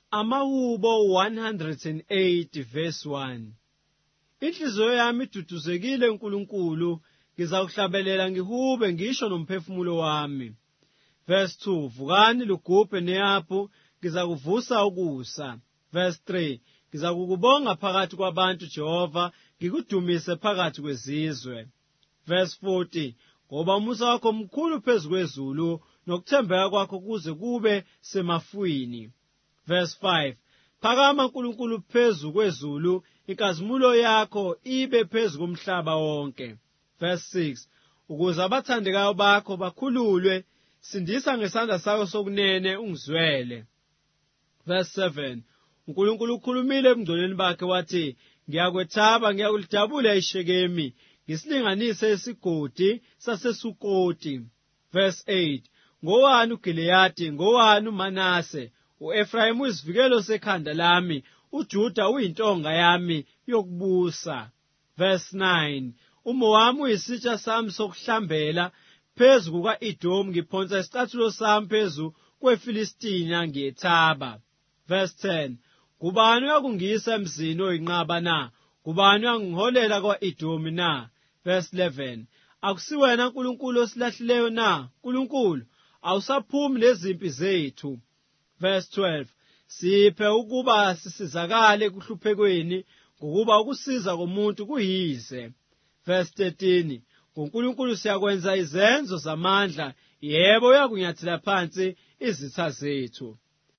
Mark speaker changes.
Speaker 1: Amahubo 108 verse 1. Inhliziyo yami iduduzekile uNkulunkulu, ngizakuhlabelela ngihube ngisho nomphefumulo wami. Verse 2. Vukani lugubhe nehapu, ngizakuvusa ukusa. Verse 3. Ngizakukubonga phakathi kwabantu Jehova, ngikudumise phakathi kwezizwe. Verse 40. Ngoba umusa wakho mkhulu phezu kwezulu, nokuthembeka kwakho kuze kube semafwini. Verse 5. Phakama Nkulunkulu phezu kwezulu, inkazimulo yakho ibe phezu komhlaba wonke. Verse 6. Ukuze abathandekayo bakho bakhululwe, sindisa ngesandla sakho sokunene ungizwele. Verse 7. uNkulunkulu ukhulumile ebungcweleni bakhe wathi, ngiyakwethaba ngiyakulidabula iShekemi, ngisilinganise isigodi saseSukoti. Verse 8. Ngowani uGileyadi, ngowani uManase? U-Efrayimi uyisivikelo sekhanda lami, uJuda uyintonga yami yokubusa. Verse 9. uMowabi uyisitsha sami sokuhlambela, phezu kuka-Edomi ngiphonsa isicathulo sami phezu kweFilistiya ngiyethaba. Verse 10. Kubani uyakungisa emzini oyinqaba na? Kubani uyangiholela kwa-Edomi na? Verse 11. Akusiwena Nkulunkulu osilahlileyo na? Nkulunkulu, awusaphumi lezimpi zethu. Verse 12. Siphe ukuba sisizakale ekuhluphekweni, ngokuba ukusiza komuntu kuyize. Verse 13. ngoNkulunkulu siyakwenza izenzo zamandla, yebo uyakunyathela phansi izitha zethu.